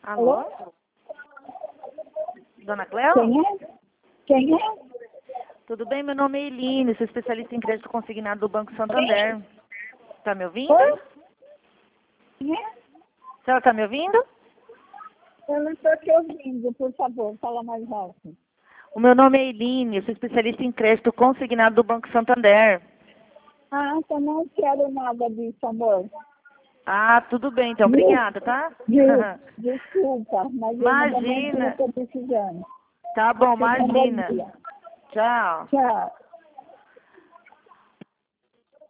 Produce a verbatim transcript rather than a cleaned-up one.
Alô? Alô? Dona Cléo? Quem é? Quem é? Tudo bem? Meu nome é Eline, sou especialista em crédito consignado do Banco Santander. Tá me ouvindo? Oi? Quem é? A senhora tá me ouvindo? Eu não estou te ouvindo, por favor, fala mais alto. O meu nome é Eline, eu sou especialista em crédito consignado do Banco Santander. Ah, eu não quero nada disso, amor. Ah, tudo bem, então. Obrigada, tá? Des- Desculpa, mas eu no momento não Imagina. estou precisando. Tá bom, Tenha um bom imagina. dia. Tchau. Tchau.